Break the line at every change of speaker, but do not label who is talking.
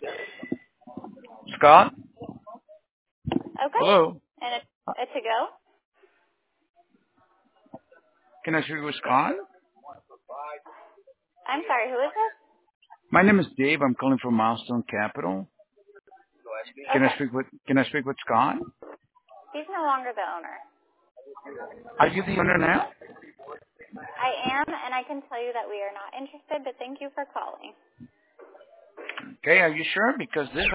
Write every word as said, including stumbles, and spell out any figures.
Scott?
Okay.
Hello?
And a, a to go?
Can I speak with Scott?
I'm sorry, who is this?
My name is Dave. I'm calling from Milestone Capital. Can I
Okay.
speak with Can I speak with Scott?
He's no longer the owner.
Are you the owner now?
I am, and I can tell you that we are not interested, but thank you for calling.
Okay, are you sure? Because this